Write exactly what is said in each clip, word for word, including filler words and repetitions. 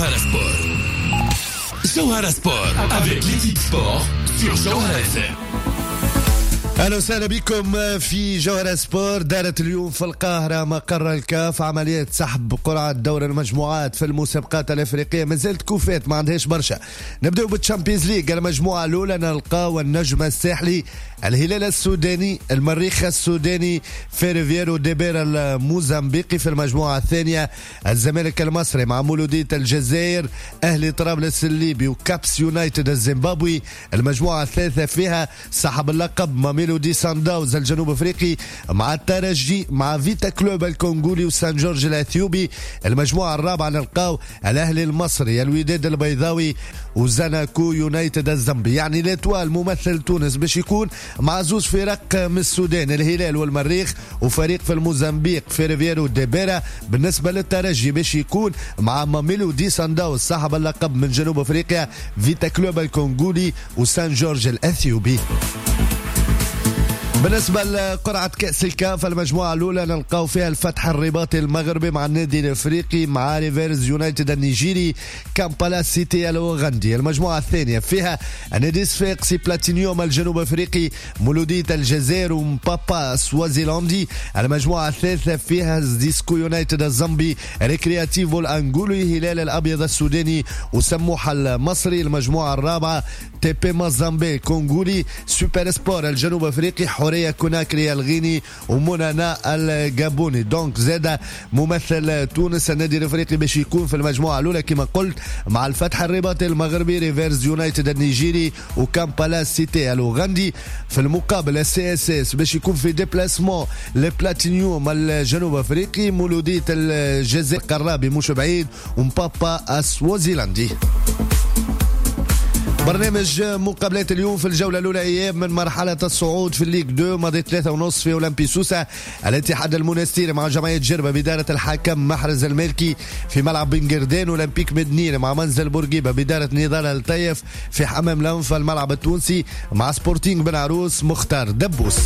Johara Sport. Johara Sport avec l'équipe sport sur Johara F M. أهلا وسهلا بكم في جوهرة سبور. دارت اليوم في القاهرة مقر الكاف عملية سحب قرعة دور المجموعات في المسابقات الأفريقية. ما زالت كوفات ما عندهاش برشا. نبدأ بالتشامبيونز ليج. المجموعة الأولى نلقاو النجم الساحلي الهلال السوداني المريخ السوداني فيريفيرو ديبيرا الموزمبيقي. في المجموعة الثانية الزمالك المصري مع مولودية الجزائر أهلي طرابلس الليبي وكابس يونايتد الزيمبابوي. المجموعة الثالثة فيها صاحب اللقب ميلودي سانداوز الجنوب افريقي مع الترجي مع فيتا كلوب الكونغولي وسان جورج الاثيوبي. المجموعه الرابعه نلقاو الاهلي المصري الوداد البيضاوي وزاناكو يونايتد الزامبي. يعني ليتوال ممثل تونس باش يكون مع زوج فرق من السودان الهلال والمريخ وفريق في الموزمبيق فيريفيرو ديبيرا. بالنسبه للترجي باش يكون مع ميلودي سانداوز صاحب اللقب من جنوب افريقيا فيتا كلوب الكونغولي وسان جورج الاثيوبي. بالنسبة لقرعة كأس الكاف المجموعة الأولى نلقاو فيها الفتح الرباطي المغربي مع النادي الأفريقي مع ريفيرز يونايتد النيجيري كامبالا سيتي الأوغندي. المجموعة الثانية فيها النادي صفاقسي بلاتينيوم الجنوب أفريقي مولودية الجزائر ومبابا سوازيلاندي. المجموعة الثالثة فيها ديسكو يونايتد الزامبي ريكرياتيفو الأنغولي هلال الأبيض السوداني وسموحة المصري. المجموعة الرابعة تيبي مازامبي كونغولي سوبر سبور الجنوب أفريقي حورية كوناكري الغيني ومونانا الجابوني. دونك زاد ممثل تونس النادي الافريقي باش يكون في المجموعه الاولى كما قلت مع الفتح الرباطي المغربي ريفيرز يونايتد النيجيري وكامبالا سيتي الاوغندي. في المقابل السي اس اس باش يكون في ديبلاسمون لبلاتينيوم الجنوب افريقي مولوديه الجزائر قرابي مش بعيد ومبابا السوازيلاندي. برنامج مقابلات اليوم في الجولة الأولى أيام من مرحلة الصعود في الليج اثنين ماضي ثلاثة ونص في أولمبي سوسة. الاتحاد المنستيري مع جمعية جربة بدارة الحكم محرز المالكي في ملعب بن قردان. أولمبيك مدنير مع منزل بورقيبة بدارة نضال الطيف في حمام الأنف الملعب التونسي مع سبورتينغ بن عروس مختار دبوس.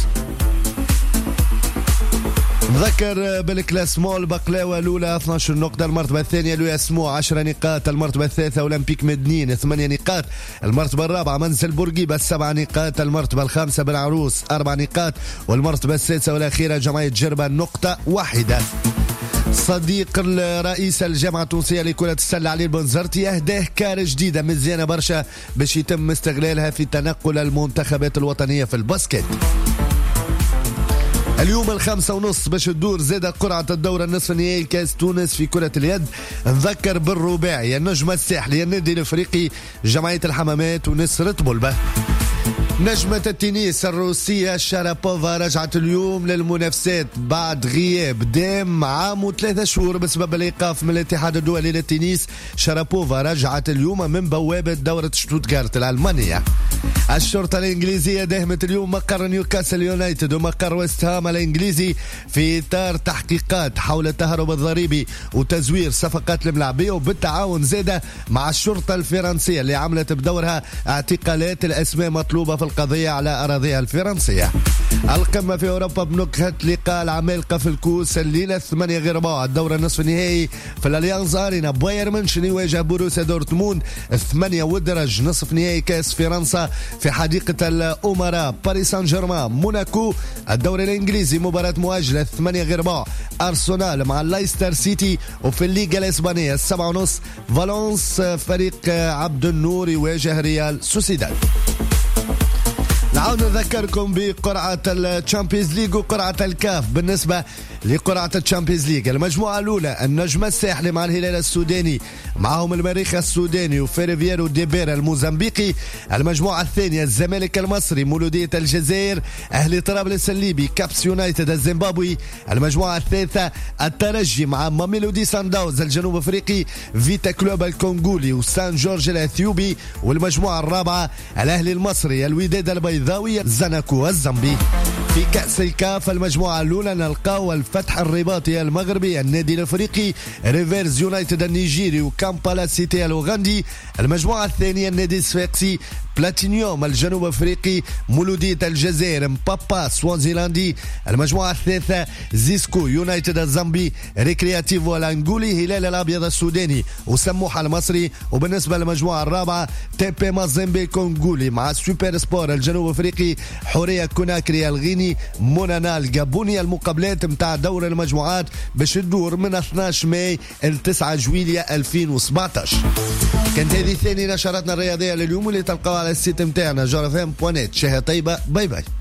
نذكر بالكلاسمون البقلاوة الأولى اثني عشر نقطة، المرتبة الثانية لو اسمو عشر نقاط، المرتبة الثالثة أولمبيك مدنين ثمانية نقاط، المرتبة الرابعة منزل بورقيبة سبع نقاط، المرتبة الخامسة بن عروس أربع نقاط، والمرتبة السادسة والأخيرة جمعية جربة نقطة واحدة. صديق الرئيس الجامعة التونسية لكرة السلة علي البنزرتي أهداه كارة جديدة مزيانة برشا باش يتم استغلالها في تنقل المنتخبات الوطنية في الباسكت. اليوم الخامسة ونص باش تدور زادة قرعة الدورة النصف النهائي كاس تونس في كرة اليد. نذكر بالرباعي النجم الساحلي النادي الافريقي جمعية الحمامات ونسرة بلبة. نجمة التنس الروسية شارابوفا رجعت اليوم للمنافسات بعد غياب دام عام وثلاثة شهور بسبب الإيقاف من الاتحاد الدولي للتنس. شارابوفا رجعت اليوم من بوابة دورة شتوتغارت الألمانية. الشرطة الإنجليزية داهمت اليوم مقر نيوكاسل يونايتد ومقر ويست هام الإنجليزي في إطار تحقيقات حول التهرب الضريبي وتزوير صفقات الملاعبية وبالتعاون زادة مع الشرطة الفرنسية اللي عملت بدورها اعتقالات الأسماء مطلوبة في القضية على أراضيها الفرنسية. القمة في أوروبا بنكهة لقاء العمالقة في الكوس الليلة ثمانية غير ربع الدورة النصف النهائي في الأليانز أرينا. بايرن ميونخ يواجه بوروسيا دورتموند. ثمانية ودرج نصف نهائي كاس فرنسا في حديقة الأمراء. باريس سان جيرمان موناكو. الدوري الإنجليزي مباراة مؤجلة ثمانية غير ربع أرسنال مع لايستر سيتي. وفي الليغا الإسبانية السبعة ونص فالنس فريق عبد النور يواجه ريال سوسيداد. نعاود نذكركم بقرعة الشامبيونز ليج وقرعة الكاف. بالنسبة لقرعة الشامبيونز ليج المجموعة الأولى النجم الساحلي مع الهلال السوداني معهم المريخ السوداني وفيريفيرو ديبيرا الموزمبيقي. المجموعة الثانية الزمالك المصري مولودية الجزائر أهلي طرابلس الليبي كابس يونايتد الزيمبابوي. المجموعة الثالثة الترجي مع ميلودي سانداوز الجنوب أفريقي فيتا كلوب الكونغولي وسان جورج الأثيوبي. والمجموعة الرابعة الأهلي المصري الوداد البيضاوي زاناكو الزامبي. في كأس الكاف المجموعة الأولى نلقاو الفتح الرباطي المغربي النادي الافريقي ريفيرز يونايتد النيجيري وكامبالا سيتي الاوغندي. المجموعة الثانية النادي الصفاقسي بلاتينيوم الجنوب افريقي، مولودية الجزائر، مبابا سوازيلاندي. المجموعة الثالثة زيسكو يونايتد الزامبي، ريكرياتيفو الانغولي، هلال الابيض السوداني وسموحة المصري. وبالنسبة للمجموعة الرابعة تيبي مازيمبي كونغولي مع سوبر سبور الجنوب افريقي، حورية كوناكري الغيني، مونانا الجابوني. المقابلات متاع دور المجموعات باش تدور من اثناش ماي ل تسعة جويلية ألفين وسبعطاش. كانت هذه ثاني نشراتنا الرياضية لليوم اللي تلقاوها على السيت متاعنا جورفام بوانيت. شهر طيبة، باي باي.